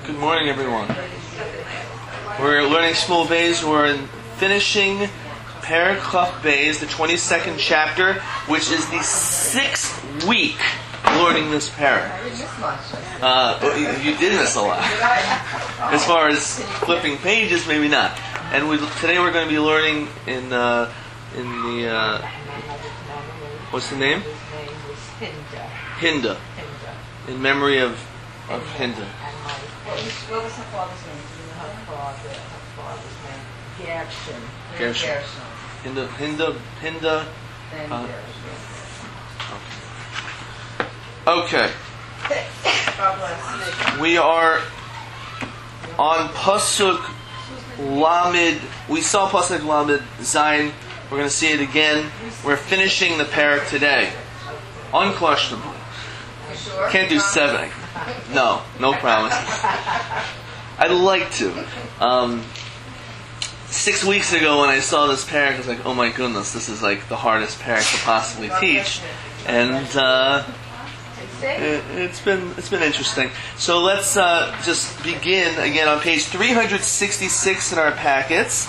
Good morning, everyone. We're learning Shmuel Beis. We're finishing Perek Chaf Beis, the 22nd chapter, which is the 6th week learning this Perek. You did miss a lot. As far as flipping pages, maybe not. And today we're going to be learning in the what's the name? Hinda. In memory of Hinda. What was her father's name? Do you know her father's name? Gershon. Hinda. Then Okay. God bless. We are on Pasuk Lamed. We saw Pasuk Lamed Zayin. We're going to see it again. We're finishing the Perek today. Unquestionable. Sure? Can't do 7. No promises. I'd like to. 6 weeks ago when I saw this Perek, I was like, oh my goodness, this is like the hardest Perek to possibly teach. And it's been interesting. So let's just begin again on page 366 in our packets.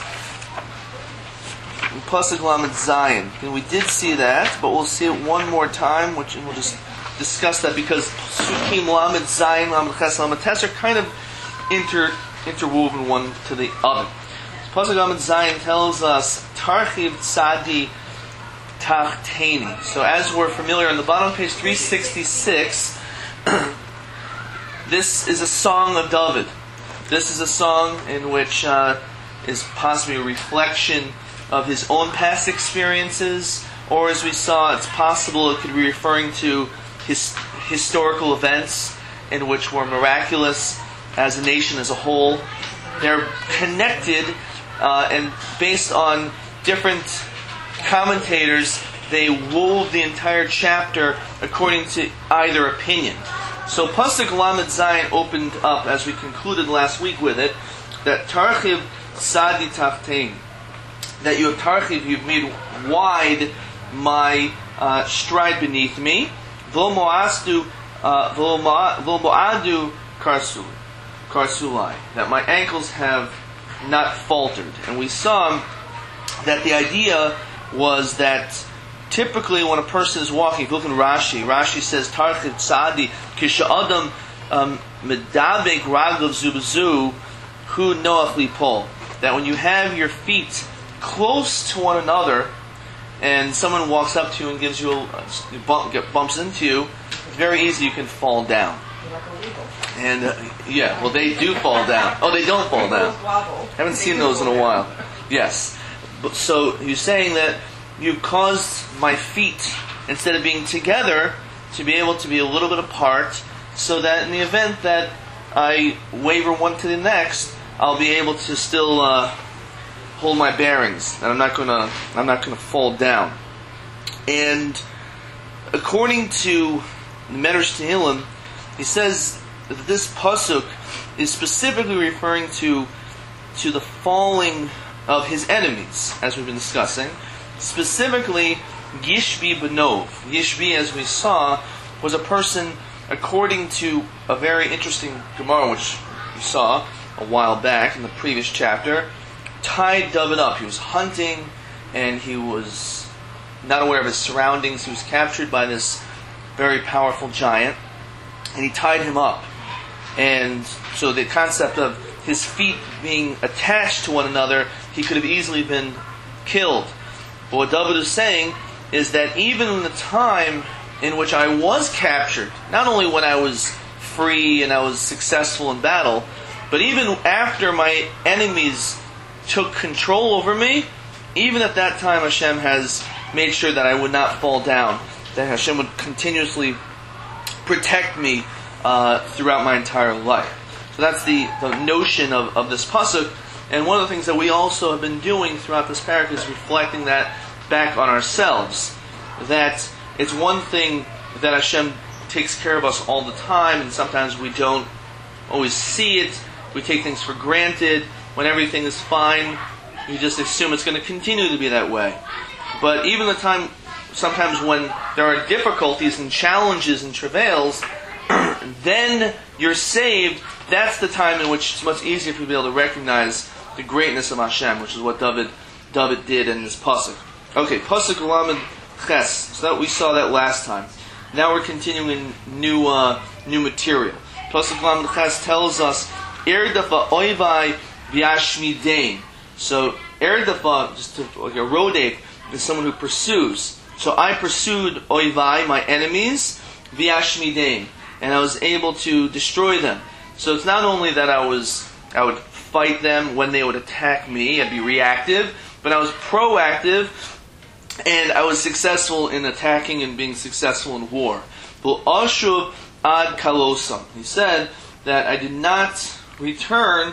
Pasuk Lamed Zayin. And we did see that, but we'll see it one more time, and we'll just discuss that because Psukim Lamed Zayin, Lamed Ches, Lamed Tes are kind of interwoven one to the other. So Pasuk Lamed Zayin tells us Tarchiv Tzadi Tachteni. So as we're familiar, on the bottom of page 366, this is a song of David. This is a song in which is possibly a reflection of his own past experiences, or as we saw, it's possible it could be referring to his historical events in which were miraculous as a nation as a whole. They're connected and based on different commentators, they wove the entire chapter according to either opinion. So Pasuk Lamed Zayin opened up, as we concluded last week with it, that Tarchiv Tzadi Tachtein, that you have Tarchiv, you've made wide my stride beneath me. V'lo mo'adu karsulai, that my ankles have not faltered. And we saw that the idea was that typically when a person is walking, if you look in Rashi says Tarchiv Tzadi Kisha'adam Medabek Raglav Zubazu Hu Noach Lipol, that when you have your feet close to one another and someone walks up to you and gives you bumps into you, it's very easy you can fall down. And they do fall down. Oh, they don't fall down. Haven't seen those in a while. Yes. So you're saying that you've caused my feet, instead of being together, to be able to be a little bit apart, so that in the event that I waver one to the next, I'll be able to still hold my bearings, and I'm not gonna fall down. And according to the Medrash Tehillim, he says that this pasuk is specifically referring to the falling of his enemies, as we've been discussing. Specifically, Yishbi Benov. Yishbi, as we saw, was a person, according to a very interesting Gemara, which we saw a while back in the previous chapter, tied David up. He was hunting, and he was not aware of his surroundings. He was captured by this very powerful giant, and he tied him up. And so the concept of his feet being attached to one another, he could have easily been killed. But what David is saying is that even in the time in which I was captured, not only when I was free and I was successful in battle, but even after my enemies took control over me, even at that time Hashem has made sure that I would not fall down, that Hashem would continuously protect me throughout my entire life. So that's the notion of this pasuk. And one of the things that we also have been doing throughout this Perek is reflecting that back on ourselves. That it's one thing that Hashem takes care of us all the time, and sometimes we don't always see it. We take things for granted. When everything is fine, you just assume it's going to continue to be that way. But even the time, sometimes when there are difficulties and challenges and travails, then you're saved. That's the time in which it's much easier for you to be able to recognize the greatness of Hashem, which is what David did in this pasuk. Okay, pasuk Lamed Ches. So that we saw that last time. Now we're continuing new material. Pasuk Lamed Ches tells us Erdafa Oivai V'Yashmidein. So Erdafa, just like a rodef, is someone who pursues. So I pursued Oivai, my enemies, V'Yashmidein, and I was able to destroy them. So it's not only that I would fight them when they would attack me and be reactive, but I was proactive, and I was successful in attacking and being successful in war. Ashuv ad kalosam. He said that I did not return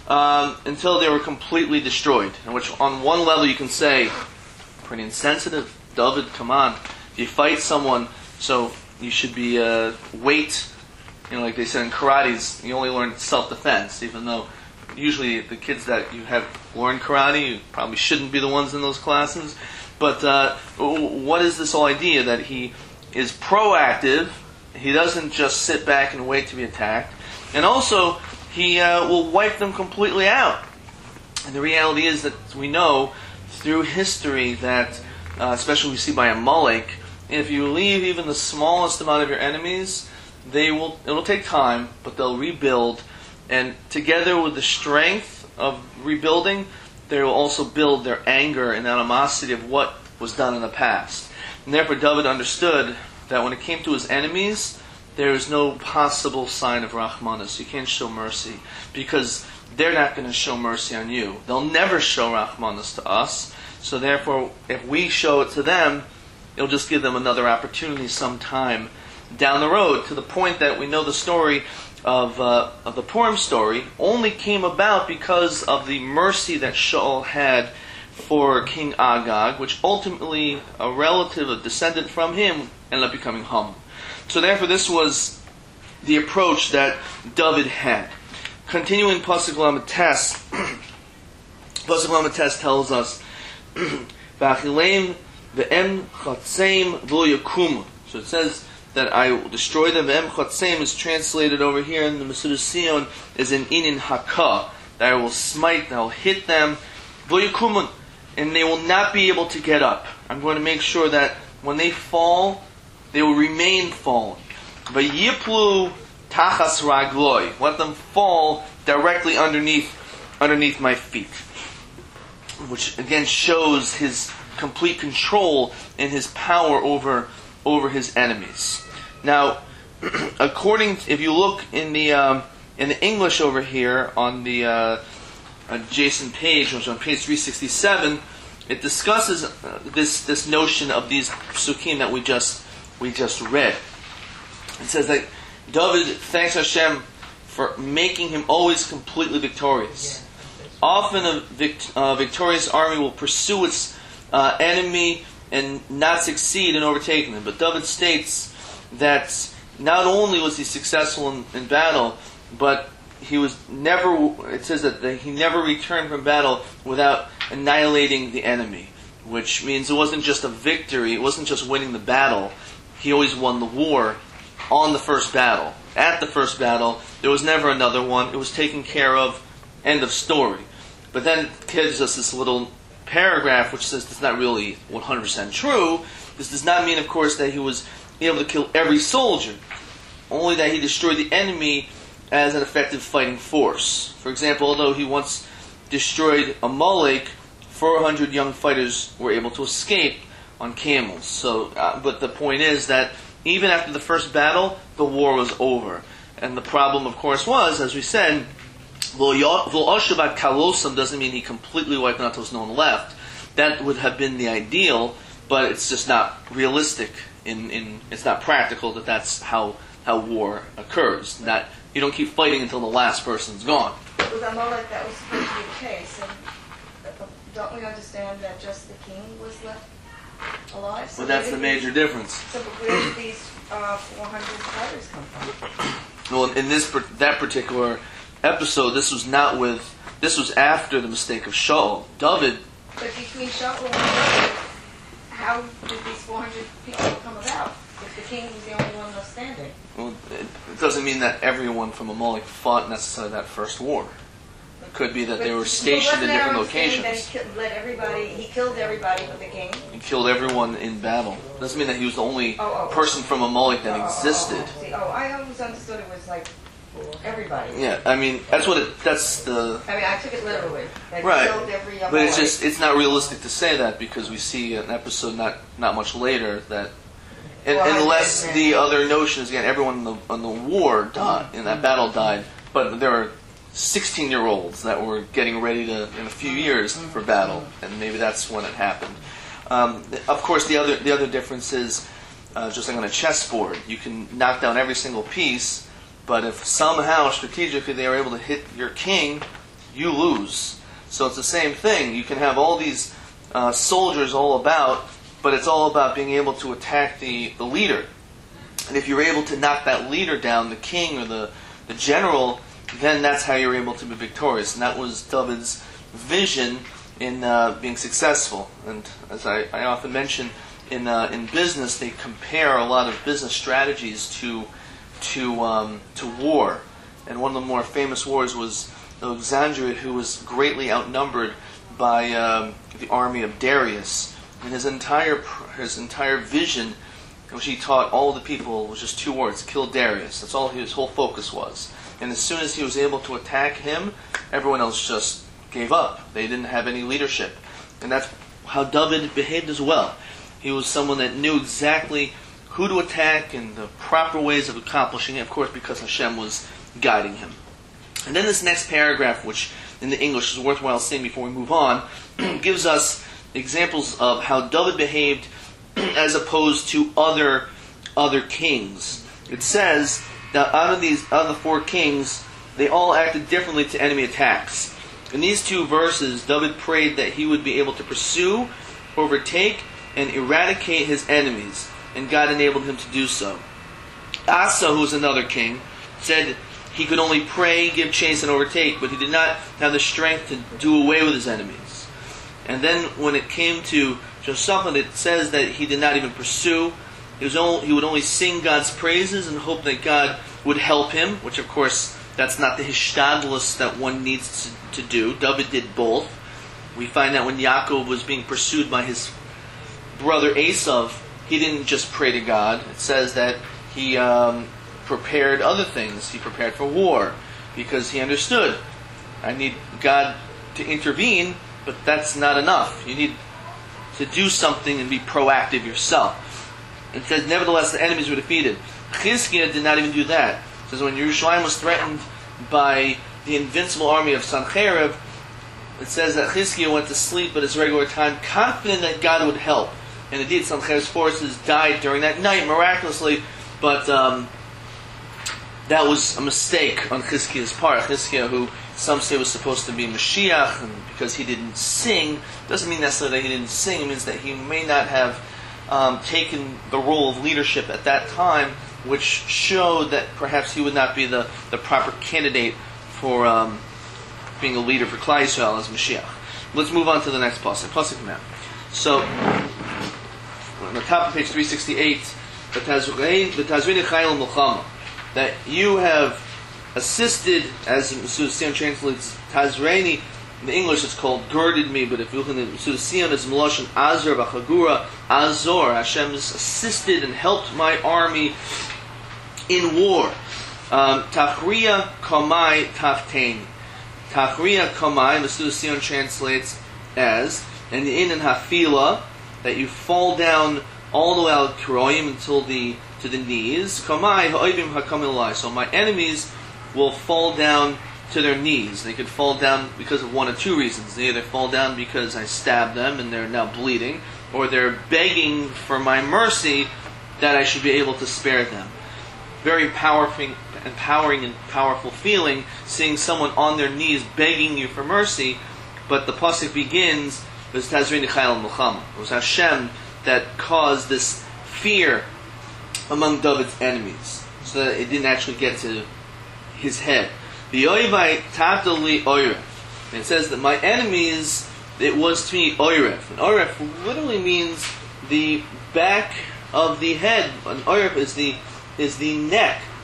until they were completely destroyed. And which, on one level, you can say, pretty insensitive. David, come on. If you fight someone, so you should be wait. Like they said in karate, you only learn self-defense, even though usually the kids that you have learn karate, you probably shouldn't be the ones in those classes. But what is this whole idea that he is proactive? He doesn't just sit back and wait to be attacked. And also, he will wipe them completely out. And the reality is that we know through history that, especially we see by Amalek, if you leave even the smallest amount of your enemies, it will take time, but they'll rebuild. And together with the strength of rebuilding, they will also build their anger and animosity of what was done in the past. And therefore David understood that when it came to his enemies, there is no possible sign of Rahmanas. You can't show mercy, because they're not going to show mercy on you. They'll never show Rahmanas to us. So therefore, if we show it to them, it'll just give them another opportunity sometime down the road, to the point that we know the story of the Purim story only came about because of the mercy that Shaul had for King Agag, which ultimately a relative, a descendant from him, ended up becoming Haman. So therefore this was the approach that David had. Continuing Pasuk Lamed Tes, Pasuk Lamed Tes tells us, V'achileim ve'em chatzeim v'lo yakumu. So it says that I will destroy them. Ve'em chatzeim is translated over here in the Mesudas Sion is an inin haka, that I will smite, I will hit them, v'lo yakumu, and they will not be able to get up. I'm going to make sure that when they fall, they will remain fallen. V'yiplu tachas ragloi, let them fall directly underneath my feet, which again shows his complete control and his power over his enemies. Now, if you look in the English over here on the adjacent page, which is on page 367, it discusses this notion of these psukim that we just read. It says that David thanks Hashem for making him always completely victorious. Often a victorious army will pursue its enemy and not succeed in overtaking them. But David states that not only was he successful in battle, but he was never. It says that he never returned from battle without annihilating the enemy, which means it wasn't just a victory. It wasn't just winning the battle. He always won the war on the first battle. At the first battle, there was never another one. It was taken care of. End of story. But then it gives us this little paragraph which says it's not really 100% true. This does not mean, of course, that he was able to kill every soldier. Only that he destroyed the enemy as an effective fighting force. For example, although he once destroyed Amalek, 400 young fighters were able to escape on camels. So, but the point is that even after the first battle, the war was over. And the problem, of course, was, as we said, V'ashuv kalosam doesn't mean he completely wiped out those no one left. That would have been the ideal, but it's just not realistic. It's not practical that's how war occurs. That you don't keep fighting until the last person's gone. With Amalek, that was supposed to be the case, and don't we understand that just the king was left alive? So well, that's the major difference. So where did these 400 fighters come from? Well, in that particular episode, this was after the mistake of Shaul. David. But between Shaul and David, how did these 400 people come about if the king was the only one left standing? Well, it doesn't mean that everyone from Amalek fought necessarily that first war. It could be that they were stationed in different locations. He killed everybody but the king. He killed everyone in battle. Doesn't mean that he was the only person from Amalek that existed. I always understood it was like everybody. Yeah, I mean that's the. I mean, I took it literally. That Right, he killed every but it's not realistic to say that because we see an episode not much later that. Unless the other notion is again everyone in the war died in that battle died, but there are 16-year-olds that were getting ready to in a few years for battle, and maybe that's when it happened. Of course, the other difference is just like on a chessboard, you can knock down every single piece, but if somehow strategically they are able to hit your king, you lose. So it's the same thing. You can have all these soldiers all about. But it's all about being able to attack the leader. And if you're able to knock that leader down, the king or the general, then that's how you're able to be victorious. And that was David's vision in being successful. And as I often mention, in business, they compare a lot of business strategies to war. And one of the more famous wars was Alexandria, who was greatly outnumbered by the army of Darius. And his entire vision, which he taught all the people, was just two words: kill Darius. That's all his whole focus was. And as soon as he was able to attack him, everyone else just gave up. They didn't have any leadership. And that's how David behaved as well. He was someone that knew exactly who to attack and the proper ways of accomplishing it, of course, because Hashem was guiding him. And then this next paragraph, which in the English is worthwhile saying before we move on, gives us examples of how David behaved as opposed to other kings. It says that out of the four kings, they all acted differently to enemy attacks. In these two verses, David prayed that he would be able to pursue, overtake, and eradicate his enemies, and God enabled him to do so. Asa, who was another king, said he could only pray, give chase, and overtake, but he did not have the strength to do away with his enemies. And then when it came to Jehoshaphat, it says that he did not even pursue. He would only sing God's praises and hope that God would help him, which of course, that's not the hishtadlus that one needs to do. David did both. We find that when Yaakov was being pursued by his brother Esav, he didn't just pray to God. It says that he prepared other things. He prepared for war because he understood, I need God to intervene, but that's not enough. You need to do something and be proactive yourself. It says, nevertheless, the enemies were defeated. Chizkiah did not even do that. It says, when Yerushalayim was threatened by the invincible army of Sancherib, it says that Chizkiah went to sleep at his regular time, confident that God would help. And indeed, Sancherib's forces died during that night, miraculously, but that was a mistake on Chizkiah's part. Chizkiah, who some say was supposed to be Mashiach, and because he didn't sing, doesn't mean necessarily that he didn't sing. It means that he may not have taken the role of leadership at that time, which showed that perhaps he would not be the proper candidate for being a leader for Klal Yisrael as Mashiach. Let's move on to the next pasuk. Pasuk now. So, on the top of page 368, that you have assisted, as Mesuda Sion translates Tazreini. In the English it's called girded me, but if you look in the Mesuda Sion, it's Meloshin Azor B'Chagura Azor. Hashem's assisted and helped my army in war. Tachriya Kamai Tafteni. Tachriya Kamai, Mesuda Sion translates as, and in Hafila, that you fall down all the way out Kiroyim until to the knees. Kamai Ha'oivim Hakamilai. So my enemies will fall down to their knees. They could fall down because of one of two reasons. They either fall down because I stabbed them and they're now bleeding, or they're begging for my mercy that I should be able to spare them. Very empowering and powerful feeling, seeing someone on their knees begging you for mercy. But the pasuk begins, it was Hashem that caused this fear among David's enemies, so that it didn't actually get to his head. And it says that my enemies, it was to me oiref. And oiref literally means the back of the head. And oiref is the neck.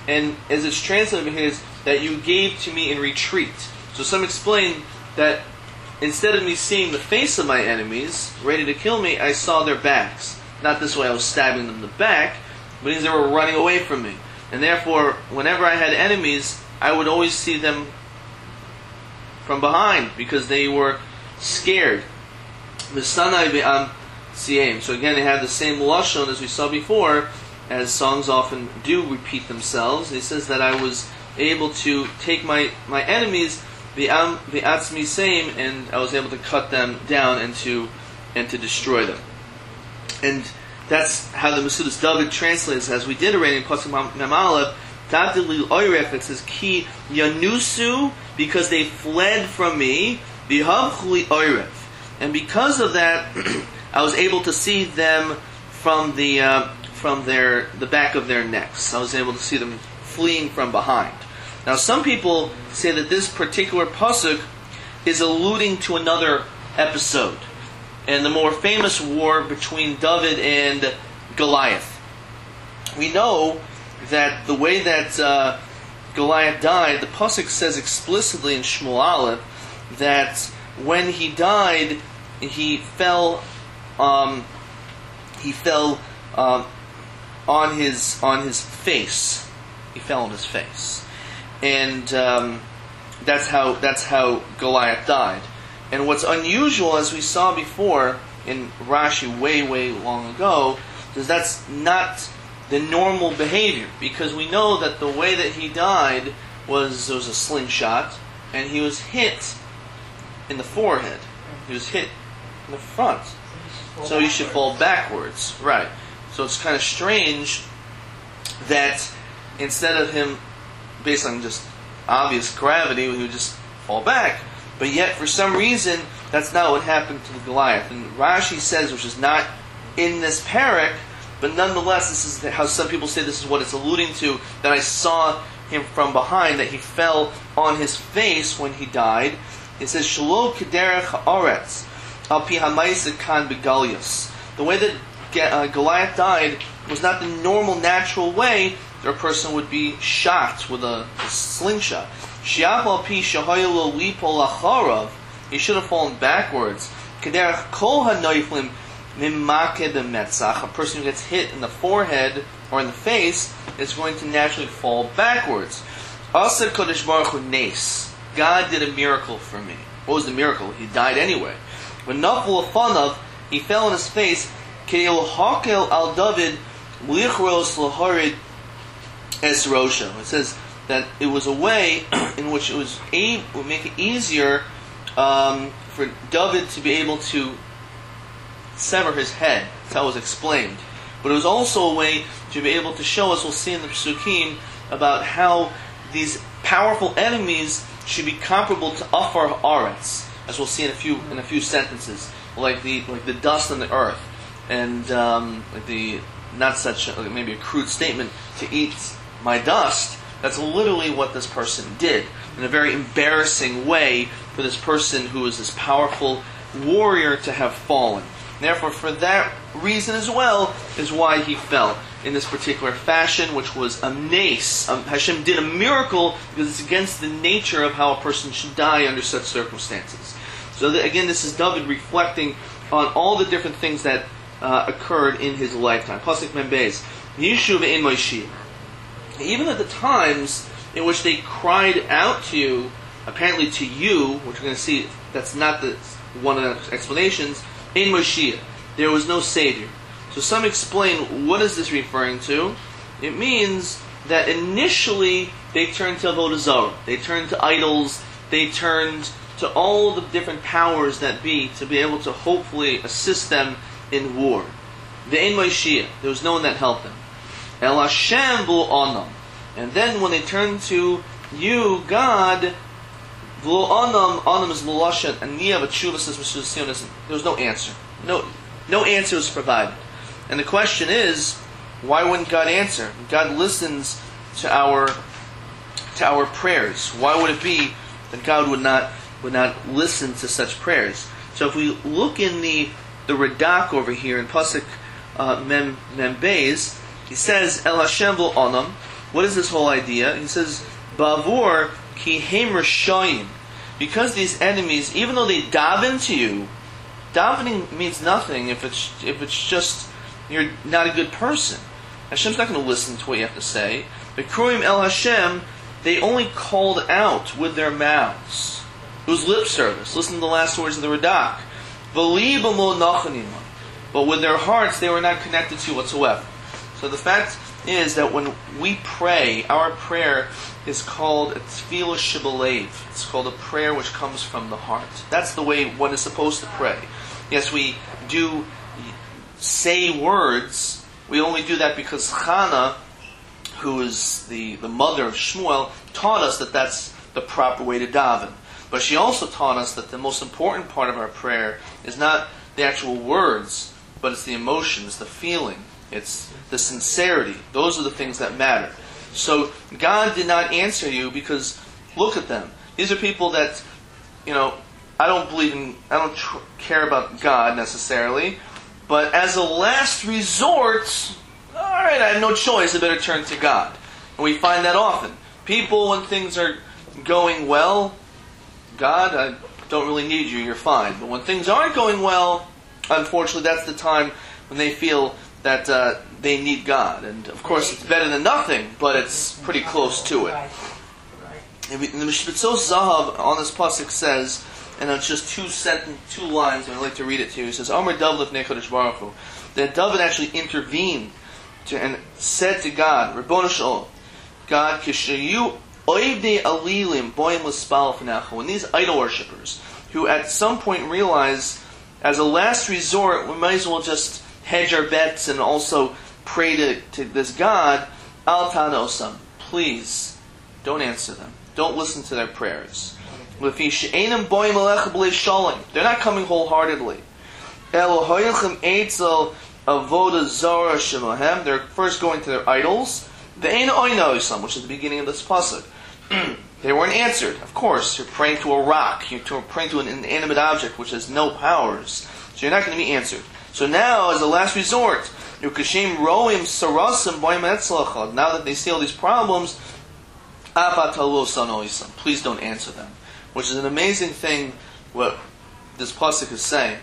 and as it's translated here is that you gave to me in retreat. So some explain that instead of me seeing the face of my enemies ready to kill me, I saw their backs. Not this way I was stabbing them in the back, but means they were running away from me. And therefore, whenever I had enemies, I would always see them from behind because they were scared. Misanai be'am siyem. So again, they have the same lashon as we saw before, as songs often do repeat themselves. He says that I was able to take my enemies, be'am be'atzmi same, and I was able to cut them down and to destroy them. And that's how the Mesudas David translates, as we did already in Pasuk Mem Aleph. Tadli oiref, it says ki yanusu, because they fled from me. Bihavchli oiref, and because of that, I was able to see them from the back of their necks. I was able to see them fleeing from behind. Now, some people say that this particular pasuk is alluding to another episode, and the more famous war between David and Goliath. We know that the way that Goliath died, the pasuk says explicitly in Shmuel Aleph that when he died, he fell on his face. He fell on his face, and that's how Goliath died. And what's unusual, as we saw before in Rashi way long ago, is that's not the normal behavior, because we know that the way that he died was there was a slingshot, and he was hit in the forehead. He was hit in the front. So he should fall backwards. Right. So it's kind of strange that instead of him, based on just obvious gravity, he would just fall back. But yet, for some reason, that's not what happened to the Goliath. And Rashi says, which is not in this parak, but nonetheless, this is how some people say this is what it's alluding to, that I saw him from behind, that he fell on his face when he died. It says, Shelo kederech haaretz, al pi hamaisa kan begalius. The way that Goliath died was not the normal, natural way that a person would be shot with a slingshot. Shiach al pi shahayelo lipol acharav. He should have fallen backwards. Kederech kol hanoiflim mimake b'metzach. A person who gets hit in the forehead or in the face is going to naturally fall backwards. Asar kodesh baruch hu nes. God did a miracle for me. What was the miracle? He died anyway. When naful afanav, he fell on his face. Keil hakel al David lichros laharid es rosha. It says that it was a way in which it would make it easier for David to be able to sever his head. That's how it was explained. But it was also a way to be able to show us, we'll see in the Psukim, about how these powerful enemies should be comparable to Afar Haaretz, as we'll see in a few sentences, like the dust on the earth, and like the not such maybe a crude statement, to eat my dust. That's literally what this person did, in a very embarrassing way for this person who is this powerful warrior to have fallen. Therefore, for that reason as well, is why he fell in this particular fashion, which was a nace. Hashem did a miracle because it's against the nature of how a person should die under such circumstances. So again, this is David reflecting on all the different things that occurred in his lifetime. Pasuk Mem Beis, Yishuv ein Moshiach. Even at the times in which they cried out to you, apparently to you, which we're going to see, that's not one of the explanations, ein Moshiach, there was no Savior. So some explain, what is this referring to? It means that initially they turned to Avodah Zarah, they turned to idols, they turned to all the different powers that be to be able to hopefully assist them in war. Ve'ein Moshiach, there was no one that helped them. El Hashem v'lo anam. And then when they turned to you, God, v'lo anam is l'lashen, aniyah v'tshuva says Mesudas Tzionis, there was no answer. No answer was provided. And the question is, why wouldn't God answer? God listens to our prayers. Why would it be that God would not listen to such prayers? So if we look in the Radak over here in Pasuk Mem Beis, he says, El Hashem v'lo anam. What is this whole idea? He says, Bavur ki heim rishayim. Because these enemies, even though they daven to you, davening means nothing if it's just you're not a good person. Hashem's not going to listen to what you have to say. The Kruim El Hashem, they only called out with their mouths. It was lip service. Listen to the last words of the Radak. But with their hearts, they were not connected to you whatsoever. So the fact is that when we pray, our prayer is called a tefillah shebalev. It's called a prayer which comes from the heart. That's the way one is supposed to pray. Yes, we do say words. We only do that because Chana, who is the mother of Shmuel, taught us that that's the proper way to daven. But she also taught us that the most important part of our prayer is not the actual words, but it's the emotions, the feeling, it's the sincerity. Those are the things that matter. So God did not answer you because, look at them. These are people that, I don't care about God necessarily, but as a last resort, alright, I have no choice, I better turn to God. And we find that often. People, when things are going well, God, I don't really need you, you're fine. But when things aren't going well, unfortunately, that's the time when they feel that they need God. And of course, it's better than nothing, but it's pretty close to it. And the Mishpatzos Zahav on this pasuk says, and it's just two lines, and I'd like to read it to you. He says, Amar David lifnei Kodesh Baruch Hu, that David actually intervened and said to God, Ribono Shel Olam, God, Kishayu Oivdei Alilim Boim L'Spal F'Nachu, when these idol worshippers, who at some point realize, as a last resort, we might as well just hedge our bets and also pray to this God, Al Tanosam, please, don't answer them. Don't listen to their prayers. They're not coming wholeheartedly. They're first going to their idols, which is the beginning of this pasuk. They weren't answered. Of course, you're praying to a rock. You're praying to an inanimate object which has no powers. So you're not going to be answered. So now, as a last resort, now that they see all these problems, please don't answer them. Which is an amazing thing what this pasuk is saying.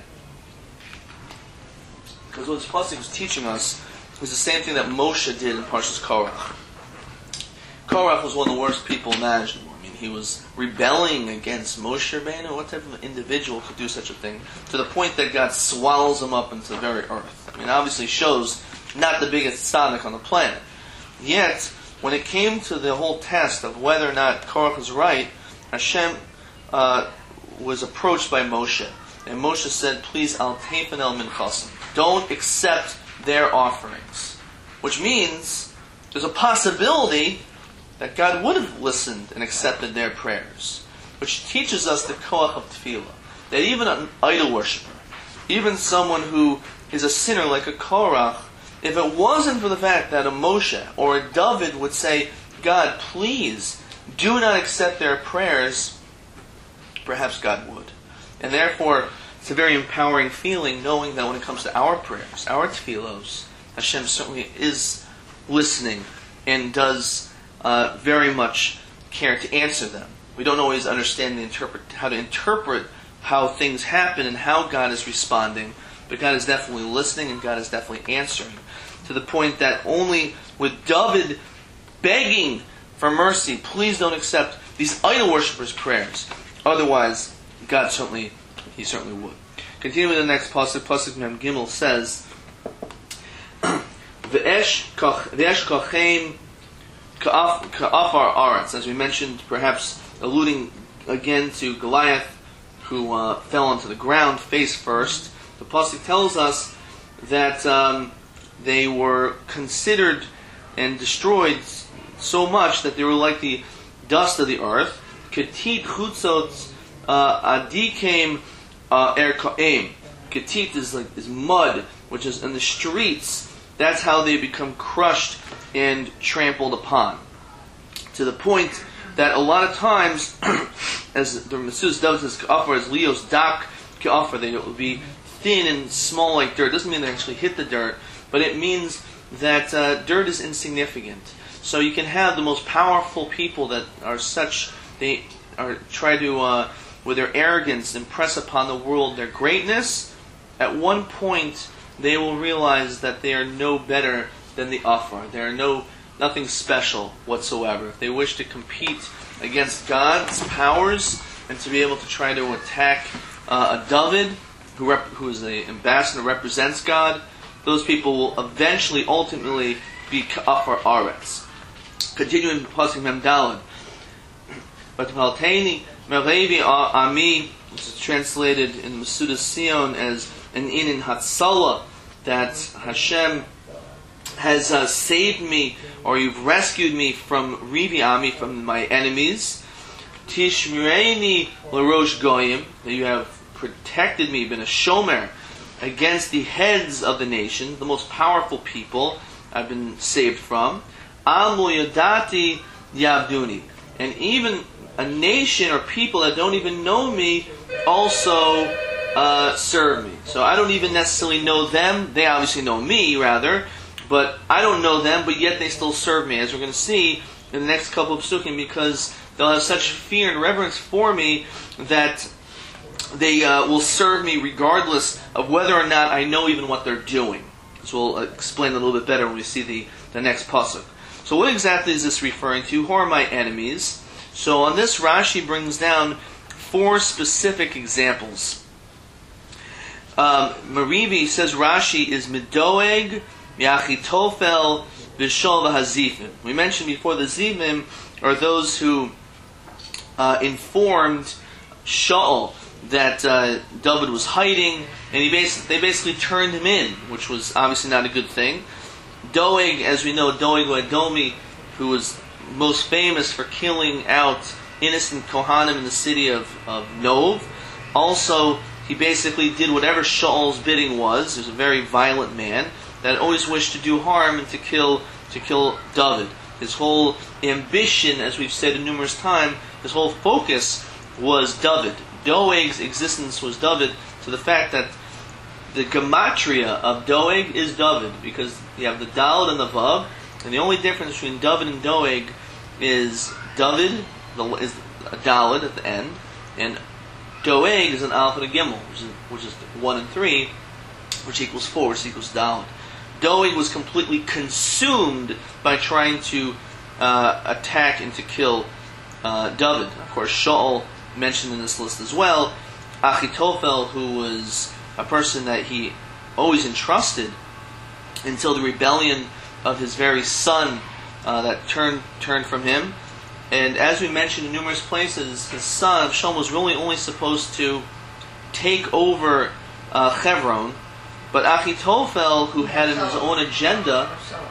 Because what this pasuk is teaching us is the same thing that Moshe did in Parshas Korach. Korach was one of the worst people imaginable. I mean, he was rebelling against Moshe Rabbeinu. What type of individual could do such a thing? To the point that God swallows him up into the very earth. I mean, obviously shows not the biggest tzaddik on the planet. Yet, when it came to the whole test of whether or not Korach was right, Hashem was approached by Moshe. And Moshe said, please, al teifen el minchasim. Don't accept their offerings. Which means, there's a possibility that God would have listened and accepted their prayers. Which teaches us the koach of tefillah. That even an idol worshiper, even someone who is a sinner like a Korach, if it wasn't for the fact that a Moshe or a David would say, God, please, do not accept their prayers, perhaps God would. And therefore, it's a very empowering feeling knowing that when it comes to our prayers, our tefillos, Hashem certainly is listening and does very much care to answer them. We don't always understand how to interpret how things happen and how God is responding, but God is definitely listening and God is definitely answering. To the point that only with David begging for mercy, please don't accept these idol worshippers' prayers. Otherwise, God certainly would. Continuing with the next pasuk, pasuk Mem Gimel says, "Ve'esh kachem ka'afar aretz." As we mentioned, perhaps alluding again to Goliath, who fell onto the ground face first. The pasuk tells us that they were considered and destroyed so much that they were like the dust of the earth. Ketit chutzot adikem erkaim. Ketit is mud, which is in the streets. That's how they become crushed and trampled upon. To the point that a lot of times, as the Mesus David says, ka'afar is Leo's dak ka'afar, they will be thin and small like dirt. It doesn't mean they actually hit the dirt, but it means that dirt is insignificant. So you can have the most powerful people that are such, they are try to, with their arrogance, impress upon the world their greatness. At one point, they will realize that they are no better than the Afar. They are nothing special whatsoever. If they wish to compete against God's powers and to be able to try to attack a David, who is the ambassador, represents God, those people will eventually, ultimately, be Ka'afar Aretz. Continuing Pasuk Mem Daled. But Palteni Merevi Ami, which is translated in Masuda Sion as an Inin Hatzalah, that Hashem has saved me, or you've rescued me from Rivi Ami, from my enemies. Tishmireni L'Rosh Goyim, that you have protected me, been a shomer against the heads of the nation, the most powerful people I've been saved from. Amu Yadati Yabduni, and even a nation or people that don't even know me also serve me. So I don't even necessarily know them. They obviously know me, rather, but I don't know them, but yet they still serve me, as we're going to see in the next couple of psukim, because they'll have such fear and reverence for me that they will serve me regardless of whether or not I know even what they're doing. So we'll explain a little bit better when we see the next pasuk. So what exactly is this referring to? Who are my enemies? So on this, Rashi brings down 4 specific examples. Marivi says Rashi is Midoeg, Yachitofel, Vishol, Hazifim. We mentioned before the Zivim are those who informed Shaul that David was hiding, and they basically turned him in, which was obviously not a good thing. Doeg, as we know, Doeg Edomi, who was most famous for killing out innocent Kohanim in the city of Nov. Also, he basically did whatever Shaul's bidding was. He was a very violent man that always wished to do harm and to kill David. His whole ambition, as we've said numerous times, his whole focus was David. Doeg's existence was David, to the fact that the gematria of Doeg is David, because you have the Daled and the Vav, and the only difference between David and Doeg is David is a Daled at the end, and Doeg is an Aleph and a Gimel, which is 1 and 3, which equals 4, which equals Daled. Doeg was completely consumed by trying to attack and to kill David. Of course, Shaul mentioned in this list as well. Achitophel, who was a person that he always entrusted until the rebellion of his very son that turned from him. And as we mentioned in numerous places, his son Avshalom was really only supposed to take over Hebron, but Achitophel, who had in his own agenda,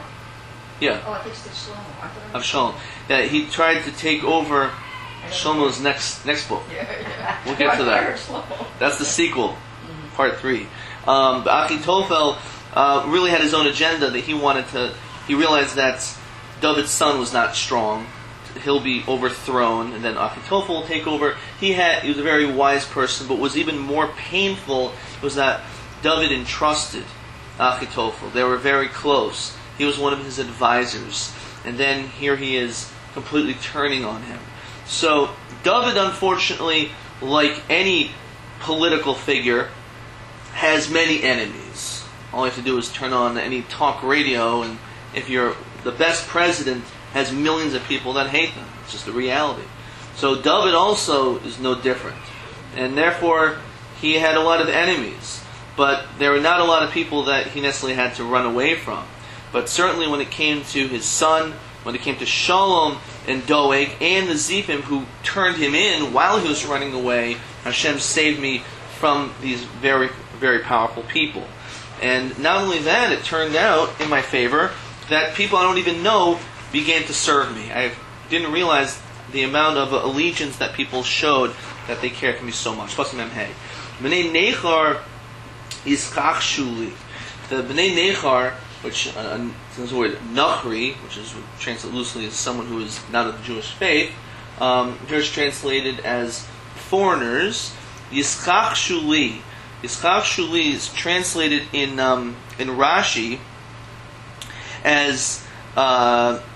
Avshalom, that he tried to take over Shlomo's next book. We'll get to that. That's the sequel, part 3. But Achitophel really had his own agenda that he realized that David's son was not strong. He'll be overthrown, and then Achitophel will take over. He was a very wise person, but what was even more painful was that David entrusted Achitophel. They were very close. He was one of his advisors. And then here he is completely turning on him. So David, unfortunately, like any political figure, has many enemies. All you have to do is turn on any talk radio, and if you're the best president, has millions of people that hate them. It's just a reality. So David also is no different. And therefore, he had a lot of enemies. But there were not a lot of people that he necessarily had to run away from. But certainly when it came to his son, when it came to Shalom and Doeg and the Zifim who turned him in while he was running away, Hashem saved me from these very, very powerful people. And not only that, it turned out in my favor that people I don't even know began to serve me. I didn't realize the amount of allegiance that people showed, that they cared for me so much. B'nai Nechar Yiskachshuli. The B'nai Nechar, which is the word Nachri, which is translated loosely as someone who is not of the Jewish faith, here is translated as foreigners. Yiskachshuli. Yiskachshuli is translated in Rashi as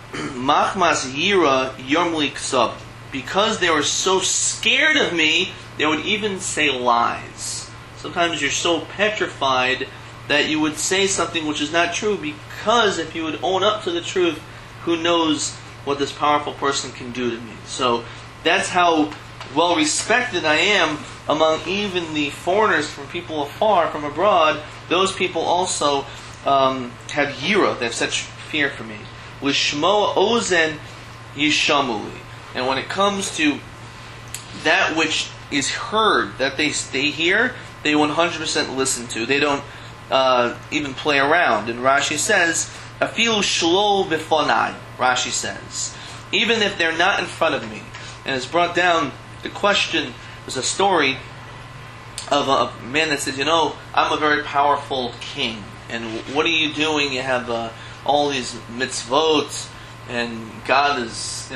Machmas Yira Yomli Ksab. Because they were so scared of me, they would even say lies. Sometimes you're so petrified that you would say something which is not true, because if you would own up to the truth, who knows what this powerful person can do to me. So that's how well respected I am among even the foreigners, from people afar, from abroad. Those people also have yira, they have such fear for me. Lishmoa ozen yishamuli. And when it comes to that which is heard, that they hear, they 100% listen to. They don't even play around. And Rashi says, afilu shlo bifonai. Rashi says, even if they're not in front of me. And it's brought down, the question was a story of a man that said, I'm a very powerful king. And what are you doing? You have all these mitzvot, and God is,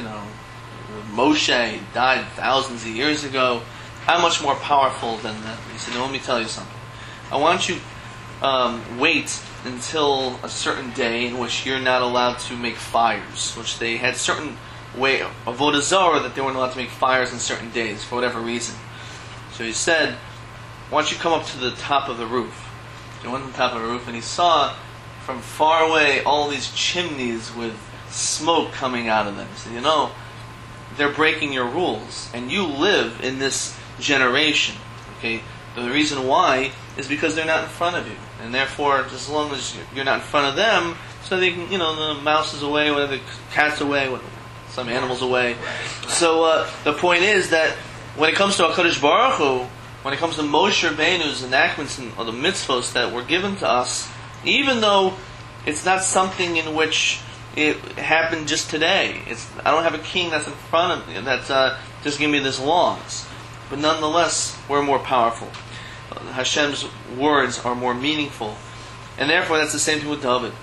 Moshe died thousands of years ago. I'm much more powerful than them. He said, let me tell you something. I want you wait until a certain day in which you're not allowed to make fires, which they had certain way of avodah zarah that they weren't allowed to make fires on certain days for whatever reason. So he said, why don't you come up to the top of the roof? He went to the top of the roof and he saw from far away all these chimneys with smoke coming out of them. He said, they're breaking your rules, and you live in this generation. Okay, the reason why is because they're not in front of you, and therefore, as long as you're not in front of them, so they can, the mouse is away, whatever, the cat's away, some animals away. So the point is that when it comes to HaKadosh Baruch Hu, when it comes to Moshe Rabbeinu's enactments or the mitzvos that were given to us, even though it's not something in which it happened just today. I don't have a king that's in front of me that's just giving me this laws. But nonetheless, we're more powerful. Hashem's words are more meaningful. And therefore, that's the same thing with David.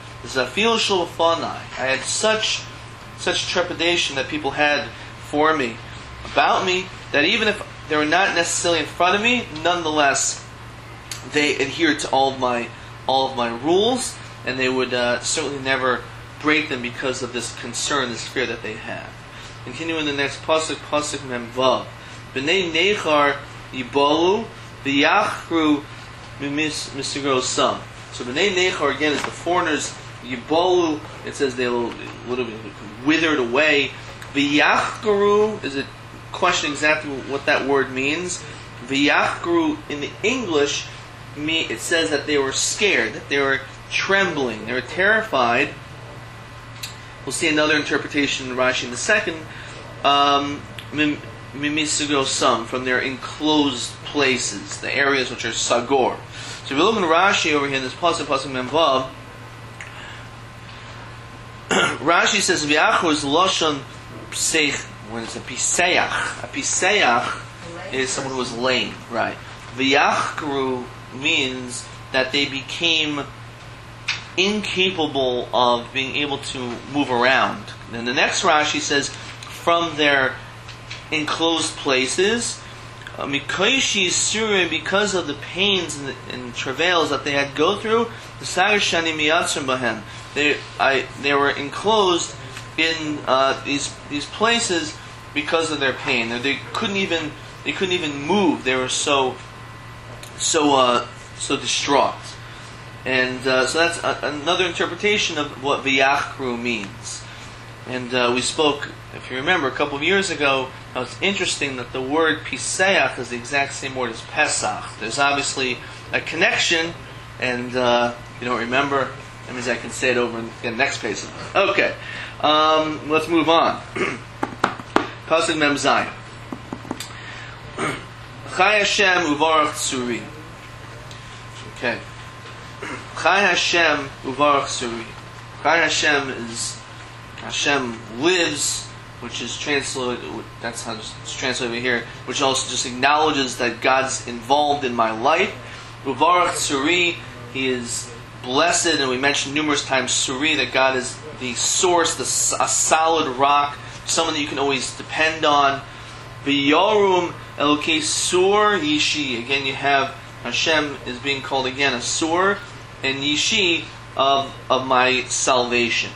I had such trepidation that people had for me, about me, that even if they were not necessarily in front of me, nonetheless, they adhered to all of my rules, and they would certainly never break them because of this concern, this fear that they have. Continuing the next pasuk mem vav. B'nei nechar yibalu v'yachru misigro. So b'nei nechar again is the foreigners. Yibalu, it says they will withered away. V'yachru is a question exactly what that word means. V'yachru in the English, it says that they were scared, that they were trembling, they were terrified. We'll see another interpretation in Rashi in a second. Mimisugosam, from their enclosed places, the areas which are sagor. So if you look in Rashi over here in this pasuk memvav, Rashi says v'yachu is lashon pseich, when it's a piseach. A piseach is someone who was lame, right? V'yachru means that they became incapable of being able to move around. And the next Rashi says, from their enclosed places, Mikoishi Surya, because of the pains and travails that they had go through, the Sagashani Miyatsum Bahem. They were enclosed in these places because of their pain. They couldn't even move. They were so distraught. And so that's another interpretation of what v'yachru means. And we spoke, if you remember, a couple of years ago, how it's interesting that the word piseach is the exact same word as Pesach. There's obviously a connection, and you don't remember, that means I can say it over in the next page. Okay, let's move on. Pasuk Mem Zayin. Chai Hashem uvarach tzuri. Okay. Chai Hashem uvarach tzuri. Chai Hashem is Hashem lives, which is translated. That's how it's translated over here. Which also just acknowledges that God's involved in my life. Uvarach tzuri, He is blessed, and we mentioned numerous times Suri, that God is the source, a solid rock, someone that you can always depend on. V'yarum Elokei Sur Yishi. Again, you have Hashem is being called again a Sur, and Yishi of my salvation.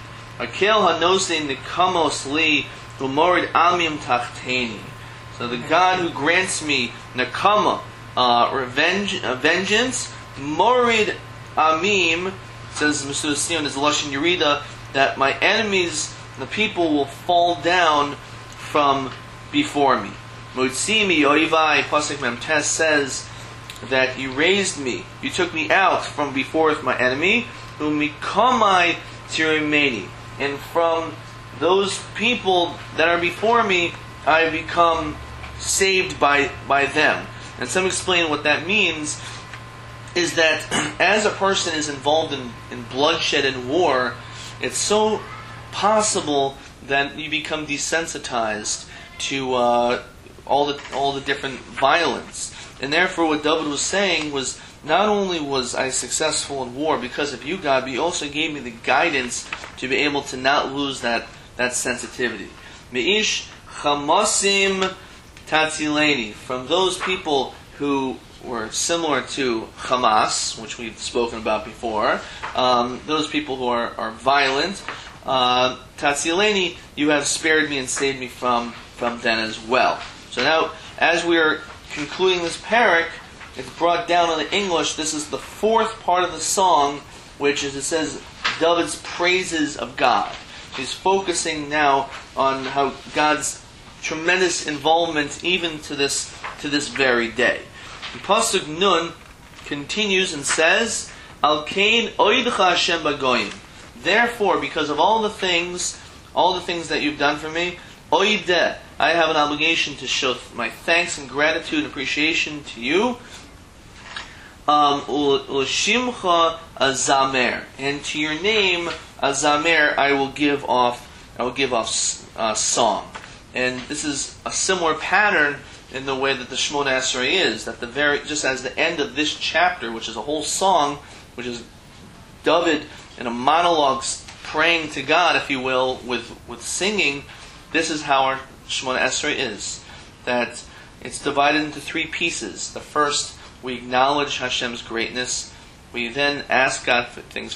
Akel hanose nikamos li umorid amim tachteni. So the God who grants me nakama, vengeance, morid amim, says Mr. Sion is Lashon Yerida, that my enemies, the people, will fall down from before me. Motzimi Yoivai, Pasuk Memtes says that you raised me, you took me out from before my enemy, Umikamai Tiremeni, and from those people that are before me, I become saved by them. And some explain what that means is that as a person is involved in bloodshed and war, it's so possible that you become desensitized to all the different violence. And therefore what David was saying was, not only was I successful in war because of you, God, but you also gave me the guidance to be able to not lose that sensitivity. Me'ish chamasim tatzileni, from those people who were similar to Hamas, which we've spoken about before, those people who are violent, tatzileni, you have spared me and saved me from them as well. So now, as we are concluding this parak, it's brought down in the English. This is the fourth part of the song, which is, it says, David's praises of God. He's focusing now on how God's tremendous involvement even to this very day. And Pasuk Nun continues and says, Al kain oidcha Hashem bagoyim. Therefore, because of all the things that you've done for me, oideh, I have an obligation to show my thanks and gratitude and appreciation to you. U'shimcha azamer, and to your name azamer I will give off song. And this is a similar pattern in the way that the Shemona Esrei is, that just as the end of this chapter, which is a whole song, which is David in a monologue praying to God, if you will, with singing, this is how our Shemona Esrei is. That it's divided into three pieces. The first, we acknowledge Hashem's greatness. We then ask God for things.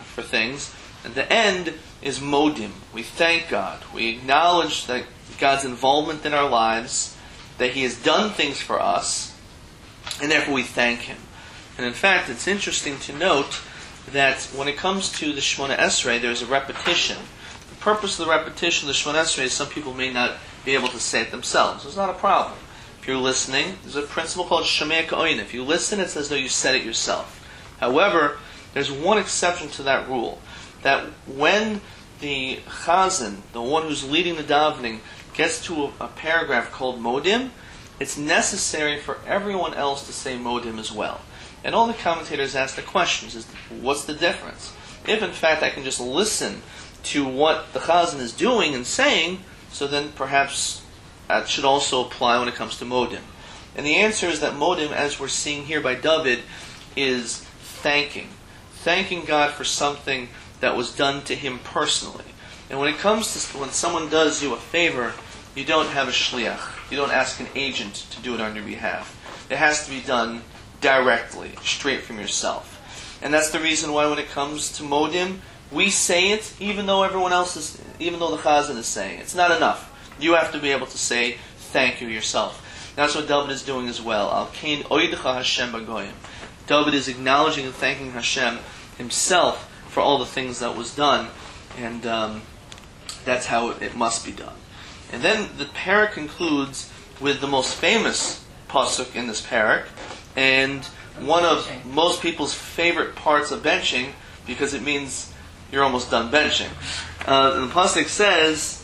And the end is modim. We thank God. We acknowledge that God's involvement in our lives, that He has done things for us, and therefore we thank Him. And in fact, it's interesting to note that when it comes to the Shemona Esrei, there's a repetition. The purpose of the repetition of the Shemona Esrei is some people may not be able to say it themselves. It's not a problem. If you're listening, there's a principle called Shemei Ka'oin. If you listen, it's as though you said it yourself. However, there's one exception to that rule, that when the Chazan, the one who's leading the davening, gets to a paragraph called Modim, it's necessary for everyone else to say Modim as well. And all the commentators ask the questions, is what's the difference? If in fact I can just listen to what the Chazan is doing and saying, so then perhaps that should also apply when it comes to Modim. And the answer is that Modim, as we're seeing here by David, is thanking God for something that was done to him personally. And when it comes to when someone does you a favor, you don't have a shliach. You don't ask an agent to do it on your behalf. It has to be done directly, straight from yourself. And that's the reason why when it comes to Modim, we say it even though the Chazan is saying it. It's not enough. You have to be able to say thank you yourself. That's what David is doing as well. Al kain oidcha Hashem bagoyim. David is acknowledging and thanking Hashem himself for all the things that was done, and that's how it must be done. And then the parak concludes with the most famous pasuk in this parak, and one of most people's favorite parts of benching, because it means you're almost done benching. The pasuk says,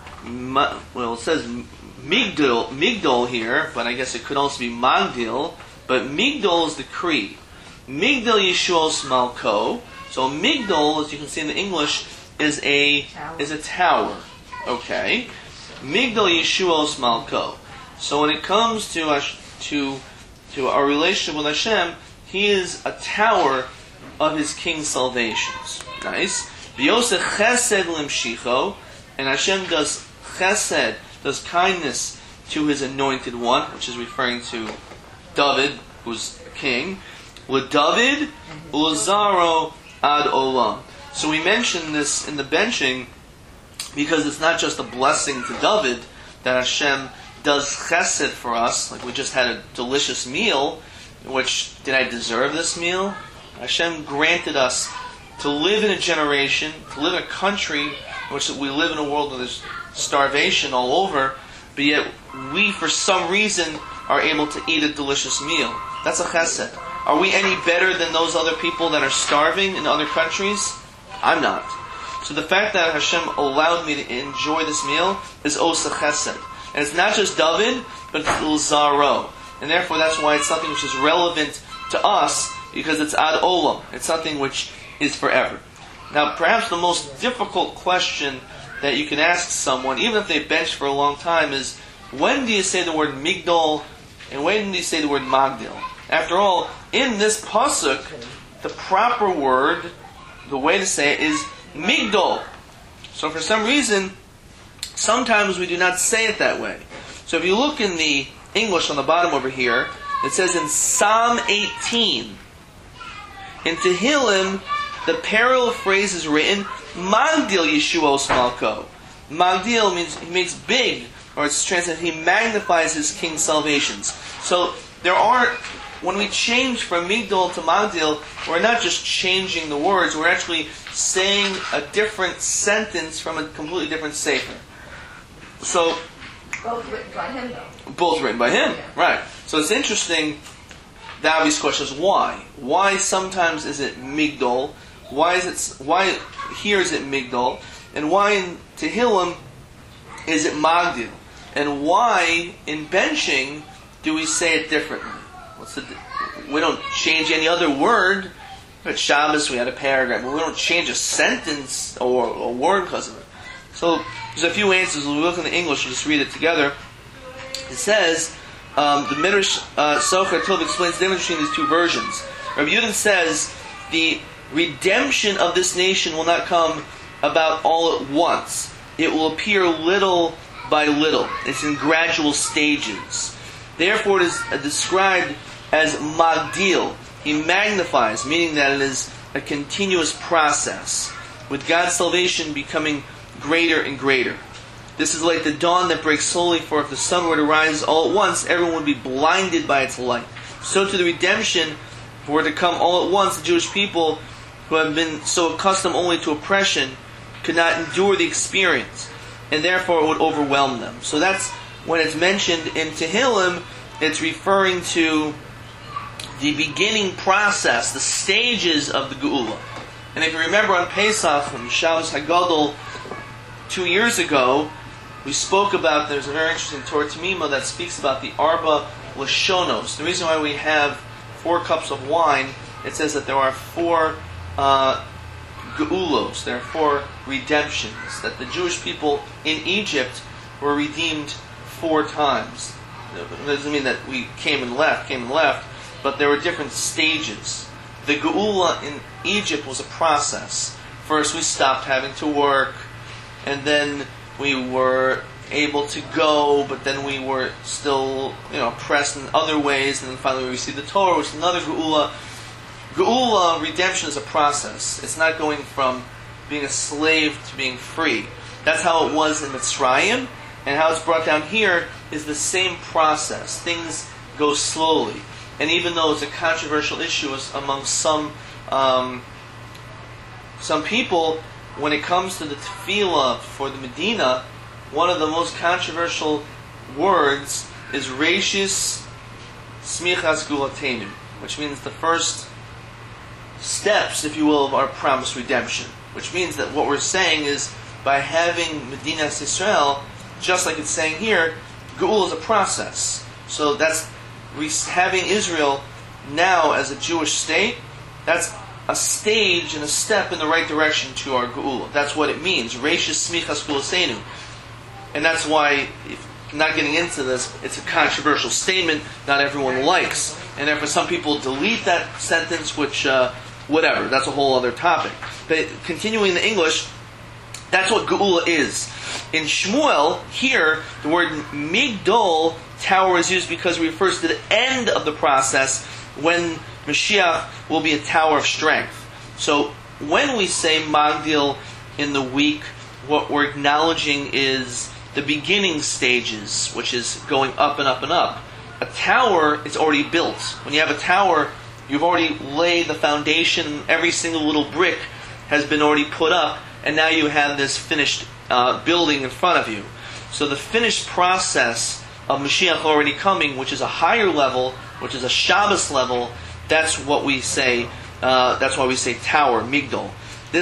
it says Migdol here, but I guess it could also be Magdil, but Migdol is the Cree. Migdal Yeshuos Malko. So Migdol, as you can see in the English, is a tower. Okay. Migdal Yeshuos Malko. So when it comes to our relationship with Hashem, He is a tower of His King's salvations. Nice. V'yoseh chesed limshicho, and Hashem does chesed, does kindness to His anointed one, which is referring to David, who's king. With David, Ulazaro ad olam. So we mentioned this in the benching because it's not just a blessing to David that Hashem does chesed for us, like we just had a delicious meal, which, did I deserve this meal? Hashem granted us to live in a generation, to live in a country in which we live in a world where there's starvation all over, but yet we, for some reason, are able to eat a delicious meal. That's a chesed. Are we any better than those other people that are starving in other countries? I'm not. So the fact that Hashem allowed me to enjoy this meal is osa chesed. And it's not just David, but it's Zaro. And therefore that's why it's something which is relevant to us, because it's ad olam. It's something which is forever. Now perhaps the most difficult question that you can ask someone, even if they've benched for a long time, is when do you say the word migdol and when do you say the word magdil? After all, in this pasuk, the proper word, the way to say it is migdol. So for some reason, sometimes we do not say it that way. So if you look in the English on the bottom over here, it says in Psalm 18, in Tehillim, the parallel phrase is written, Magdil Yeshuos Malko. Magdil means he makes big, or it's translated, he magnifies his king's salvations. So there are, when we change from Migdol to Magdil, we're not just changing the words, we're actually saying a different sentence from a completely different sefer. So, Both written by him, though. Both written by him, Yeah. right. So it's interesting, the obvious question is why? Why sometimes is it Migdol? Why here is it Migdol? And why in Tehillim is it Magdil? And why in benching do we say it differently? We don't change any other word. At Shabbos we had a paragraph, but we don't change a sentence or a word because of it. So there's a few answers. When we look in the English, we'll just read it together. It says, the Midrash Socher Tov explains the difference between these two versions. Rabbi Yudin says, the redemption of this nation will not come about all at once. It will appear little by little. It's in gradual stages. Therefore it is described as Magdil. He magnifies, meaning that it is a continuous process, with God's salvation becoming greater and greater. This is like the dawn that breaks slowly, for if the sun were to rise all at once, everyone would be blinded by its light. So to the redemption, if it were to come all at once, the Jewish people, who have been so accustomed only to oppression, could not endure the experience, and therefore it would overwhelm them. So that's when it's mentioned in Tehillim, it's referring to the beginning process, the stages of the Geula. And if you remember on Pesach, on Shabbos Hagadol, 2 years ago, we spoke about, there's a very interesting Torah Tamima that speaks about the Arba Lashonos. The reason why we have 4 cups of wine, it says that there are 4 Geulos, there are 4 redemptions, that the Jewish people in Egypt were redeemed 4 times. It doesn't mean that we came and left, but there were different stages. The Geula in Egypt was a process. First we stopped having to work, and then we were able to go, but then we were still, oppressed in other ways, and then finally we received the Torah, which is another Geula. Geula, redemption, is a process. It's not going from being a slave to being free. That's how it was in Mitzrayim, and how it's brought down here is the same process. Things go slowly. And even though it's a controversial issue among some people, when it comes to the tefillah for the Medina, one of the most controversial words is Reishis Smichas Gulatenu, which means the first steps, if you will, of our promised redemption. Which means that what we're saying is, by having Medinas Yisrael, just like it's saying here, Geula is a process. So that's having Israel now as a Jewish state, that's a stage and a step in the right direction to our Geula. That's what it means. Reishis Smichas Gulatenu. And that's why, not getting into this, it's a controversial statement not everyone likes. And therefore some people delete that sentence, which, whatever, that's a whole other topic. But continuing the English, that's what Geula is. In Shmuel, here, the word Migdol, tower, is used because it refers to the end of the process when Mashiach will be a tower of strength. So when we say Magdil in the week, what we're acknowledging is the beginning stages, which is going up and up and up. A tower is already built. When you have a tower, you've already laid the foundation. Every single little brick has been already put up, and now you have this finished building in front of you. So the finished process of Mashiach already coming, which is a higher level, which is a Shabbos level, that's what we say. That's why we say tower, Migdol.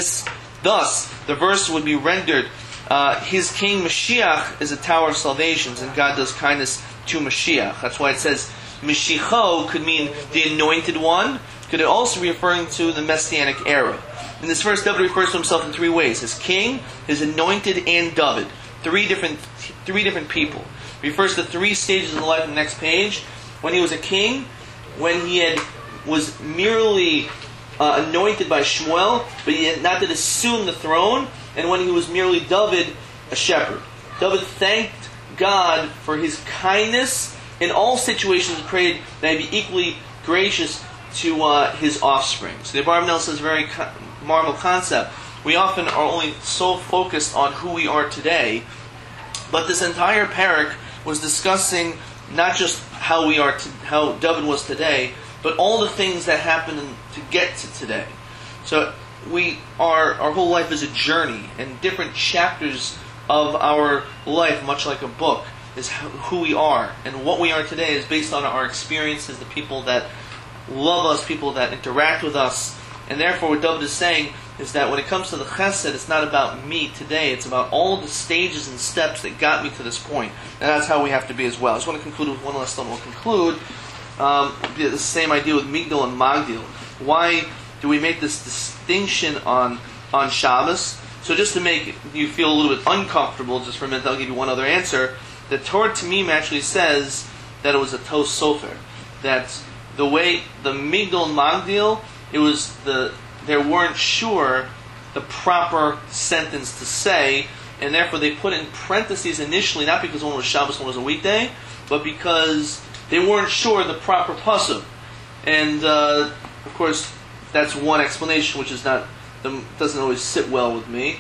Thus, the verse would be rendered, his king Mashiach is a tower of salvations, and God does kindness to Mashiach. That's why it says Mashiach could mean the anointed one. Could it also be referring to the Messianic era? In this verse, David refers to himself in three ways: his king, his anointed, and David. Three different people. He refers to three stages in the life on the next page. When he was a king, when he was merely anointed by Shmuel, but he had not to assume the throne, and when he was merely David, a shepherd. David thanked God for his kindness in all situations, and prayed that he be equally gracious to his offspring. So the Abarbanel says a very marvel concept. We often are only so focused on who we are today, but this entire parak was discussing not just how we are, how David was today, but all the things that happened to get to today. So our whole life is a journey, and different chapters of our life, much like a book, is who we are. And what we are today is based on our experiences, the people that love us, people that interact with us. And therefore what David is saying is that when it comes to the chesed, it's not about me today, it's about all the stages and steps that got me to this point. And that's how we have to be as well. I just want to conclude with one last thought. We'll conclude the same idea with Migdal and Magdil. Why do we make this distinction on Shabbos? So just to make you feel a little bit uncomfortable, just for a minute, I'll give you one other answer. The Torah Tamim actually says that it was a Tos Sofer. That the way the Migdal and Magdil, they weren't sure the proper sentence to say, and therefore they put in parentheses initially, not because one was Shabbos, one was a weekday, but because they weren't sure the proper pasuk. And of course, that's one explanation, which doesn't always sit well with me.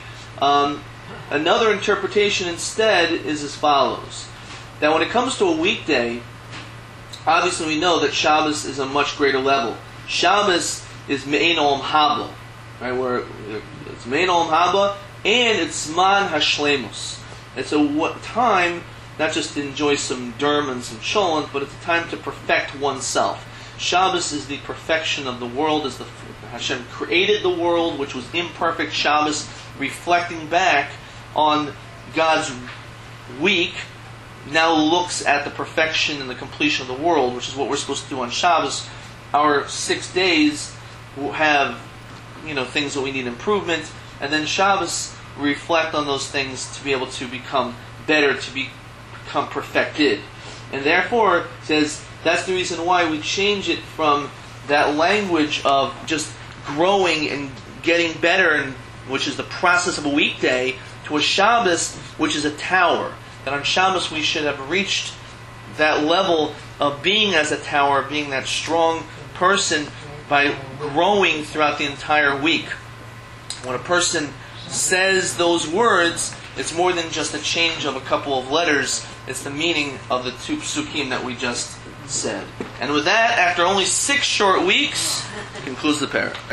Another interpretation instead is as follows: that when it comes to a weekday, obviously we know that Shabbos is a much greater level. Shabbos is Me'ein Olam Haba, right? Where it's Me'ein Olam Haba, and it's Man Hashlemus. It's a time not just to enjoy some derm and some sholem, but it's a time to perfect oneself. Shabbos is the perfection of the world, as Hashem created the world, which was imperfect. Shabbos, reflecting back on God's week, now looks at the perfection and the completion of the world, which is what we're supposed to do on Shabbos. Our 6 days will have, things that we need improvement, and then Shabbos we reflect on those things to be able to become better, to become perfected. And therefore, it says that's the reason why we change it from that language of just growing and getting better, which is the process of a weekday, to a Shabbos, which is a tower. That on Shabbos we should have reached that level of being as a tower, being that strong person by growing throughout the entire week. When a person says those words, it's more than just a change of a couple of letters. It's the meaning of the two psukim that we just said. And with that, after only 6 short weeks, concludes the parak.